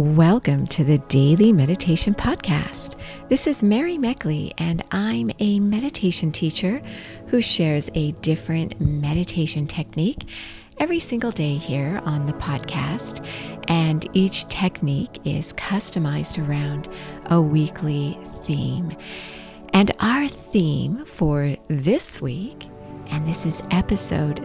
Welcome to the Daily Meditation Podcast. This is Mary Meckley, and I'm a meditation teacher who shares a different meditation technique every single day here on the podcast. And each technique is customized around a weekly theme. And our theme for this week, and this is episode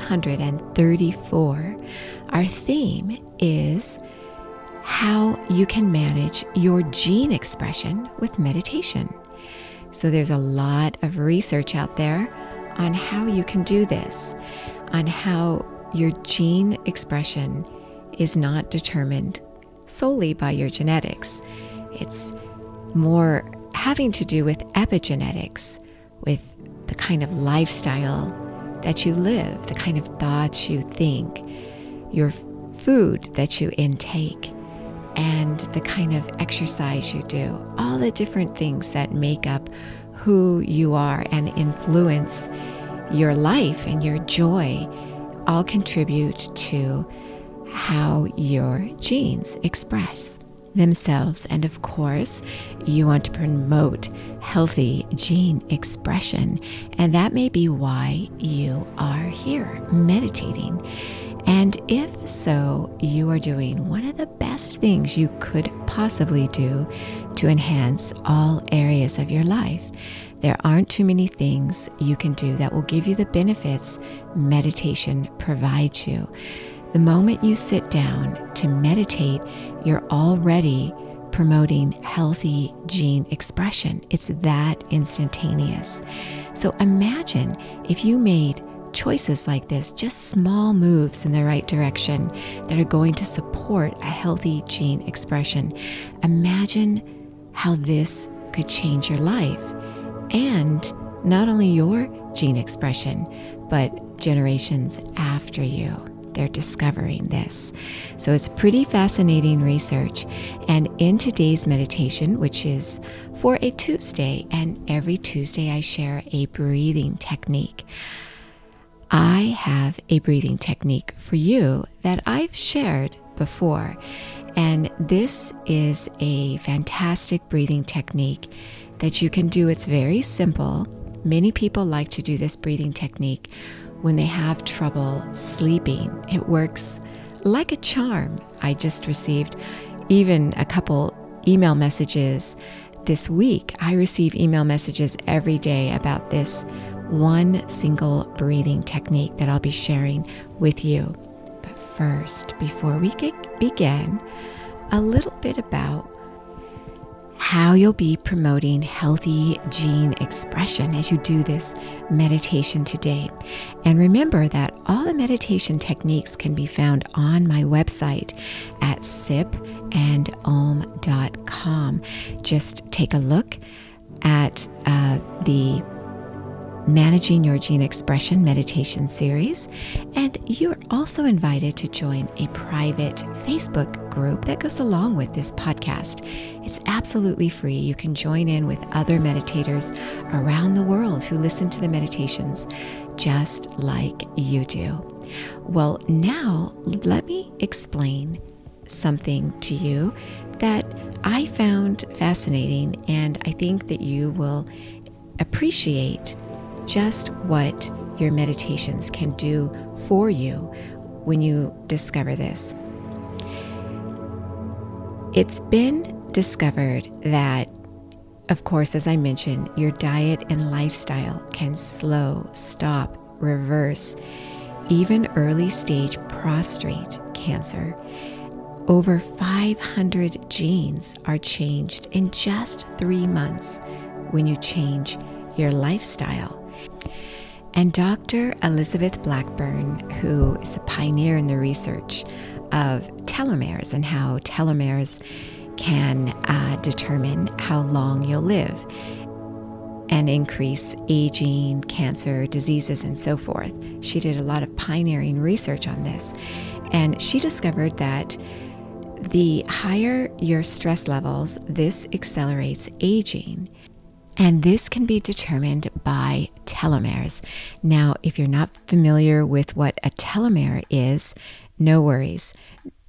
634, our theme is how you can manage your gene expression with meditation. So there's a lot of research out there on how you can do this, on how your gene expression is not determined solely by your genetics. It's more having to do with epigenetics, with the kind of lifestyle that you live, the kind of thoughts you think, your food that you intake, and the kind of exercise you do, all the different things that make up who you are and influence your life and your joy, all contribute to how your genes express themselves. And of course, you want to promote healthy gene expression, and that may be why you are here meditating. And if so, you are doing one of the best things you could possibly do to enhance all areas of your life. There aren't too many things you can do that will give you the benefits meditation provides you. The moment you sit down to meditate, you're already promoting healthy gene expression. It's that instantaneous. So imagine if you made choices like this, just small moves in the right direction that are going to support a healthy gene expression. Imagine how this could change your life, and not only your gene expression, but generations after you. They're discovering this. So it's pretty fascinating research. And in today's meditation, which is for a Tuesday, and every Tuesday I share a breathing technique. I have a breathing technique for you that I've shared before, and this is a fantastic breathing technique that you can do. It's very simple. Many people like to do this breathing technique when they have trouble sleeping. It works like a charm. I just received even a couple email messages this week. I receive email messages every day about this one single breathing technique that I'll be sharing with you. But first, before we begin, a little bit about how you'll be promoting healthy gene expression as you do this meditation today. And remember that all the meditation techniques can be found on my website at sipandom.com. Just take a look at the Managing Your Gene Expression meditation series, and you're also invited to join a private Facebook group that goes along with this podcast. It's absolutely free. You can join in with other meditators around the world who listen to the meditations just like you do. Well, now let me explain something to you that I found fascinating, and I think that you will appreciate just what your meditations can do for you when you discover this. It's been discovered that, of course, as I mentioned, your diet and lifestyle can slow, stop, reverse even early stage prostate cancer. Over 500 genes are changed in just 3 months when you change your lifestyle. And Dr. Elizabeth Blackburn, who is a pioneer in the research of telomeres and how telomeres can determine how long you'll live and increase aging, cancer, diseases, and so forth. She did a lot of pioneering research on this. And she discovered that the higher your stress levels, this accelerates aging. And this can be determined by telomeres. Now, if you're not familiar with what a telomere is, no worries.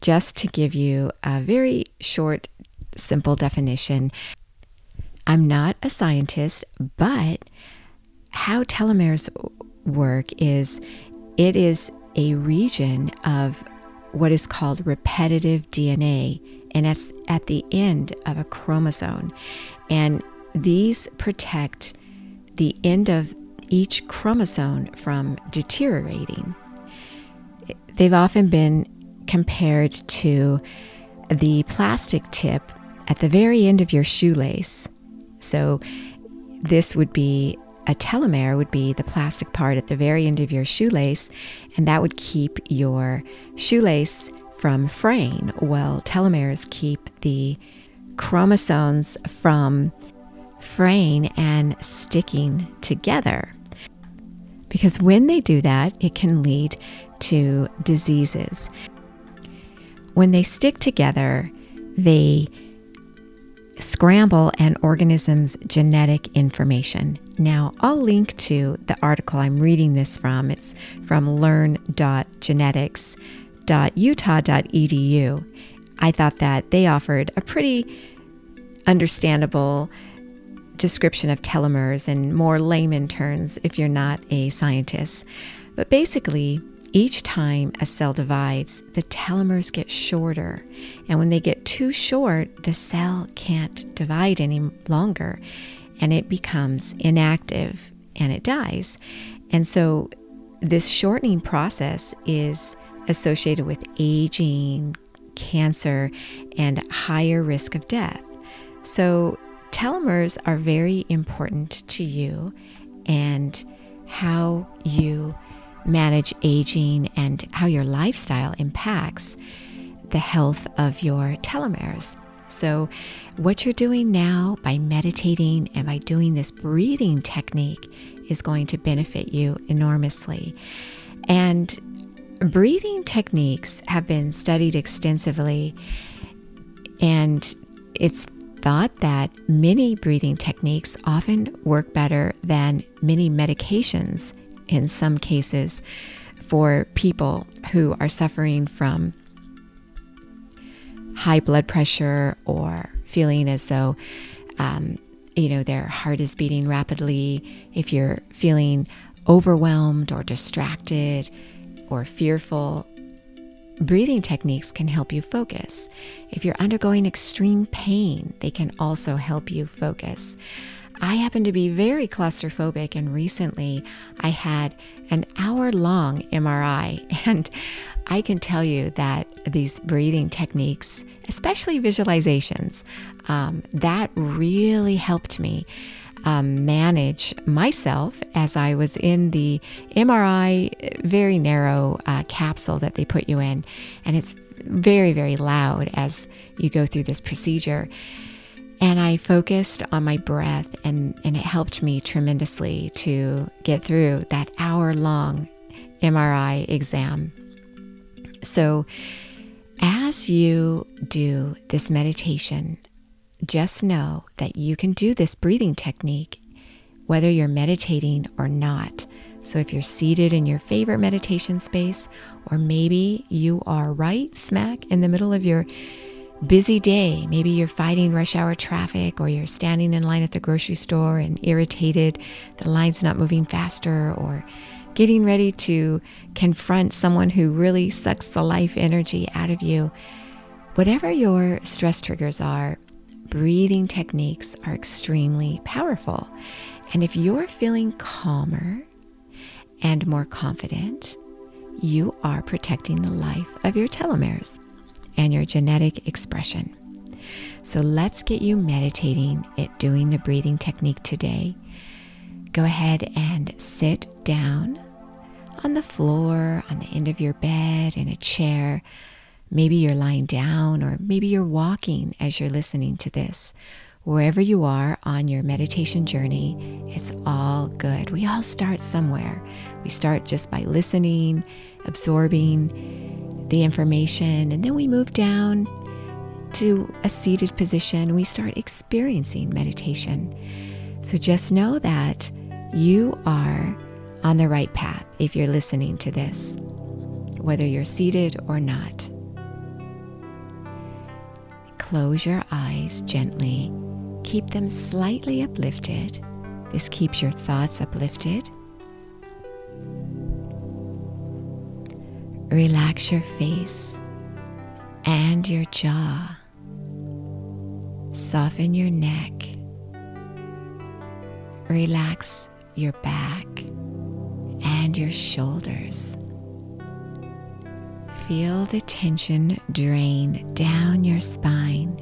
just to give you a very short, simple definition, I'm not a scientist, but how telomeres work is it is a region of what is called repetitive DNA, and it's at the end of a chromosome. And these protect the end of each chromosome from deteriorating. They've often been compared to the plastic tip at the very end of your shoelace. So this would be a telomere, would be the plastic part at the very end of your shoelace, and that would keep your shoelace from fraying. Well, telomeres keep the chromosomes from fraying and sticking together. Because when they do that, it can lead to diseases. When they stick together, they scramble an organism's genetic information. Now, I'll link to the article I'm reading this from. It's from learn.genetics.utah.edu. I thought that they offered a pretty understandable description of telomeres in more layman terms if you're not a scientist. But basically, each time a cell divides, the telomeres get shorter. And when they get too short, the cell can't divide any longer, and it becomes inactive and it dies. And so this shortening process is associated with aging, cancer, and higher risk of death. So telomeres are very important to you and how you manage aging and how your lifestyle impacts the health of your telomeres. So what you're doing now by meditating and by doing this breathing technique is going to benefit you enormously. And breathing techniques have been studied extensively, and it's thought that many breathing techniques often work better than many medications in some cases for people who are suffering from high blood pressure or feeling as though their heart is beating rapidly. If you're feeling overwhelmed or distracted or fearful, breathing techniques can help you focus. If you're undergoing extreme pain, they can also help you focus. I happen to be very claustrophobic, and recently I had an hour-long MRI, and I can tell you that these breathing techniques, especially visualizations, that really helped me manage myself as I was in the MRI, very narrow capsule that they put you in, and it's very, very loud as you go through this procedure. And I focused on my breath, and it helped me tremendously to get through that hour-long MRI exam. So as you do this meditation, just know that you can do this breathing technique whether you're meditating or not. So if you're seated in your favorite meditation space, or maybe you are right smack in the middle of your busy day, maybe you're fighting rush hour traffic, or you're standing in line at the grocery store and irritated, the line's not moving faster, or getting ready to confront someone who really sucks the life energy out of you. Whatever your stress triggers are, breathing techniques are extremely powerful. And if you're feeling calmer and more confident, you are protecting the life of your telomeres and your genetic expression. So let's get you meditating at doing the breathing technique today. Go ahead and sit down on the floor, on the end of your bed, in a chair. Maybe you're lying down, or maybe you're walking as you're listening to this. Wherever you are on your meditation journey, it's all good. We all start somewhere. We start just by listening, absorbing the information, and then we move down to a seated position. We start experiencing meditation. So just know that you are on the right path if you're listening to this, whether you're seated or not. close your eyes gently. Keep them slightly uplifted. This keeps your thoughts uplifted. Relax your face and your jaw. Soften your neck. Relax your back and your shoulders. Feel the tension drain down your spine.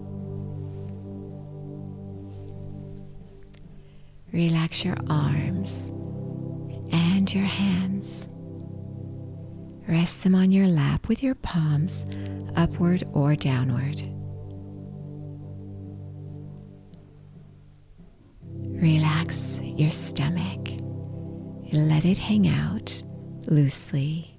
Relax your arms and your hands. Rest them on your lap with your palms upward or downward. Relax your stomach. Let it hang out loosely.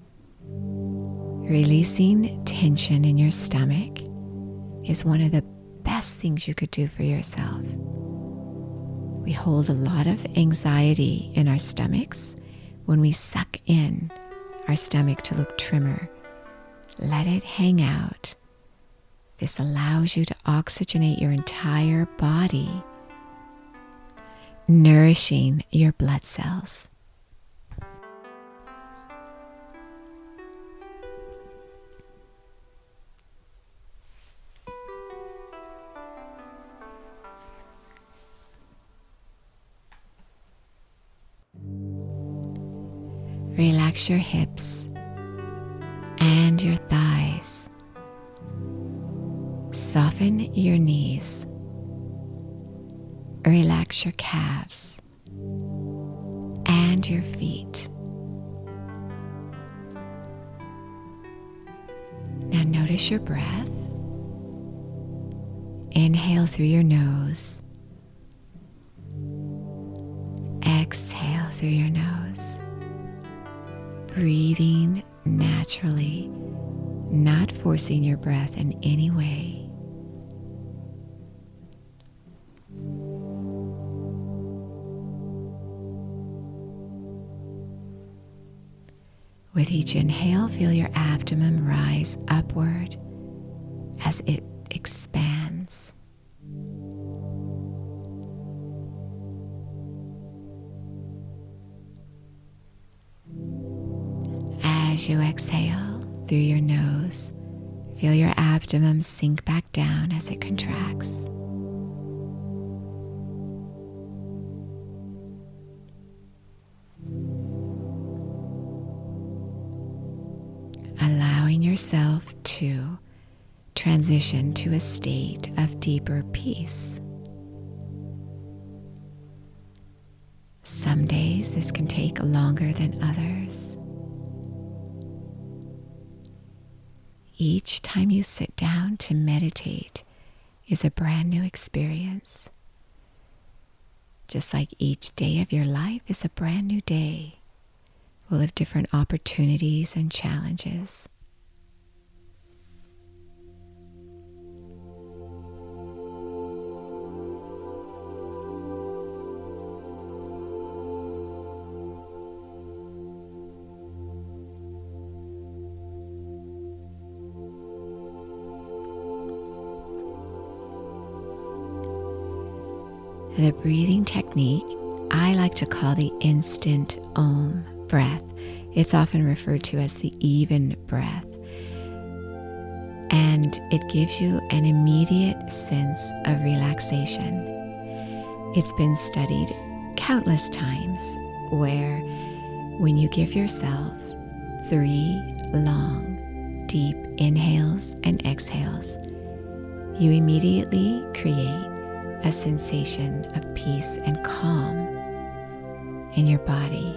Releasing tension in your stomach is one of the best things you could do for yourself. We hold a lot of anxiety in our stomachs when we suck in our stomach to look trimmer. Let it hang out. This allows you to oxygenate your entire body, nourishing your blood cells. Relax your hips and your thighs. Soften your knees. Relax your calves and your feet. Now notice your breath. Inhale through your nose. Exhale through your nose. Breathing naturally, not forcing your breath in any way. With each inhale, feel your abdomen rise upward as it expands. As you exhale through your nose, feel your abdomen sink back down as it contracts. Allowing yourself to transition to a state of deeper peace. Some days this can take longer than others. Each time you sit down to meditate is a brand new experience. Just like each day of your life is a brand new day, full of different opportunities and challenges. The breathing technique I like to call the instant Om breath. It's often referred to as the even breath. And it gives you an immediate sense of relaxation. It's been studied countless times where when you give yourself 3 long, deep inhales and exhales, you immediately create a sensation of peace and calm in your body.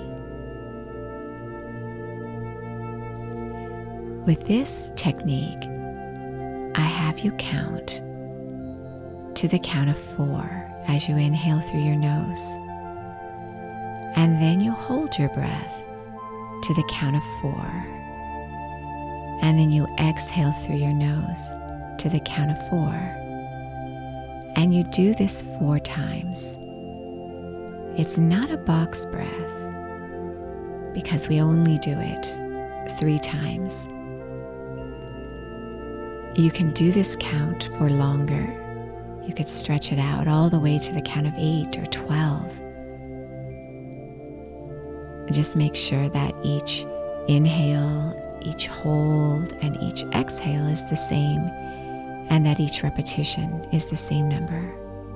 With this technique, I have you count to the count of 4 as you inhale through your nose. And then you hold your breath to the count of 4. And then you exhale through your nose to the count of 4. And you do this 4 times. It's not a box breath because we only do it 3 times. You can do this count for longer. You could stretch it out all the way to the count of 8 or 12. Just make sure that each inhale, each hold, and each exhale is the same, and that each repetition is the same number.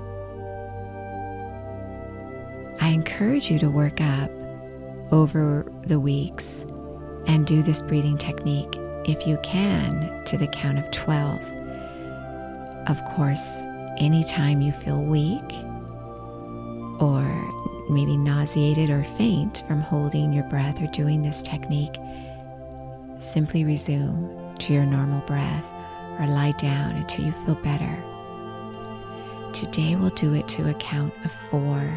I encourage you to work up over the weeks and do this breathing technique, if you can, to the count of 12. Of course, anytime you feel weak or maybe nauseated or faint from holding your breath or doing this technique, simply resume to your normal breath or lie down until you feel better. Today we'll do it to a count of 4.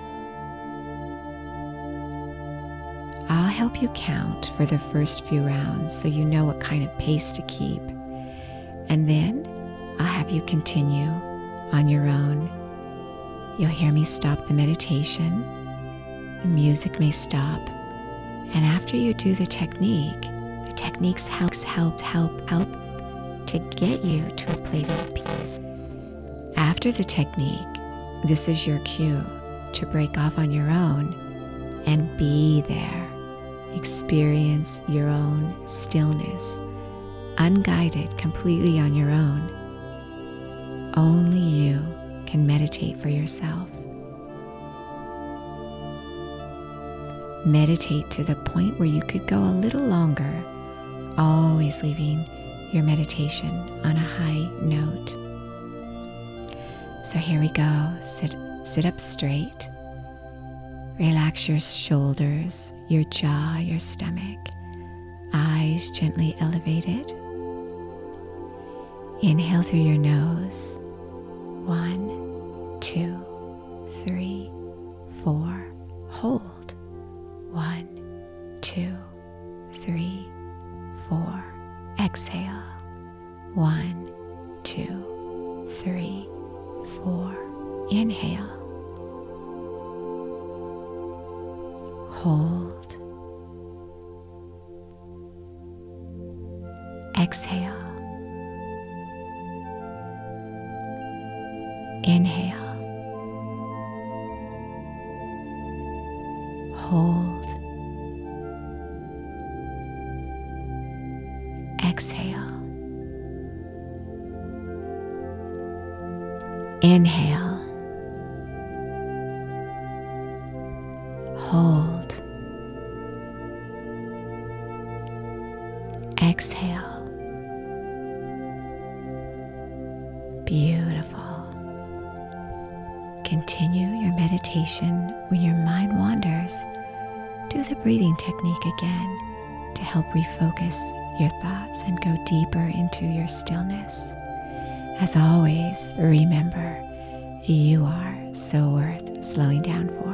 I'll help you count for the first few rounds so you know what kind of pace to keep. And then I'll have you continue on your own. You'll hear me stop the meditation. The music may stop. And after you do the techniques help to get you to a place of peace. After the technique, this is your cue to break off on your own and be there. Experience your own stillness, unguided, completely on your own. Only you can meditate for yourself. Meditate to the point where you could go a little longer, always leaving your meditation on a high note. So here we go. Sit up straight. Relax your shoulders, your jaw, your stomach. Eyes gently elevated. Inhale through your nose. 1, 2, 3, 4. Hold. 1, 2, 3, 4. Exhale. 1, 2, 3, 4. Inhale. Hold. Exhale. Inhale. Hold. Exhale. Inhale. Hold. Exhale. Beautiful. Continue your meditation. When your mind wanders, do the breathing technique again to help refocus your thoughts and go deeper into your stillness. As always, remember, you are so worth slowing down for.